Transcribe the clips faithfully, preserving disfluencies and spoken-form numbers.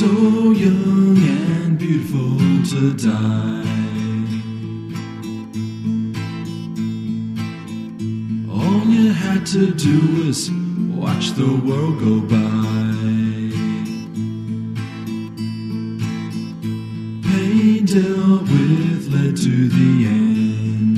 So young and beautiful to die. All you had to do was watch the world go by. Pain dealt with led to the end.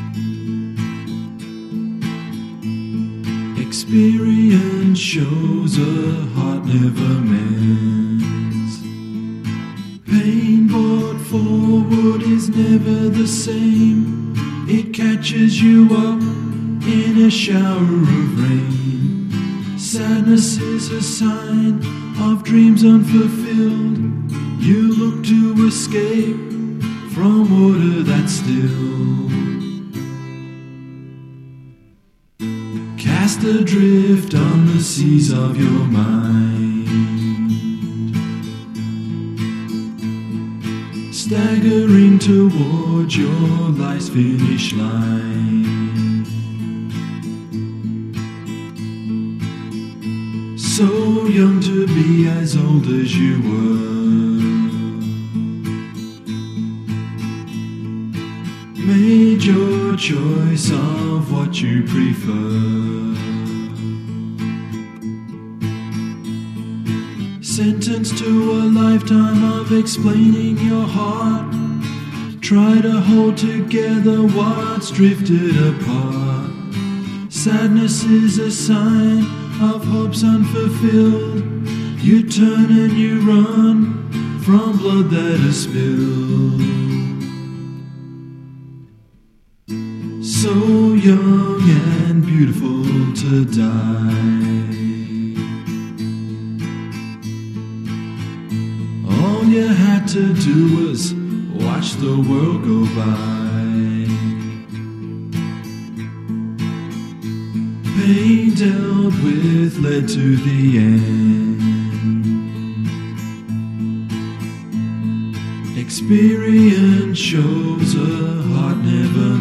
Experience shows a heart never mends. Pain brought forward is never the same. It catches you up in a shower of rain. Sadness is a sign of dreams unfulfilled. You look to escape from water that's still. Cast adrift on the seas of your mind. Staggering towards your life's finish line. So young to be as old as you were. Made your choice of what you prefer. Sentenced to a lifetime of explaining your heart. Try to hold together what's drifted apart. Sadness is a sign of hopes unfulfilled. You turn and you run from blood that is spilled. So young and beautiful to die. All you had to do was watch the world go by. Pain dealt with led to the end. Experience shows a heart never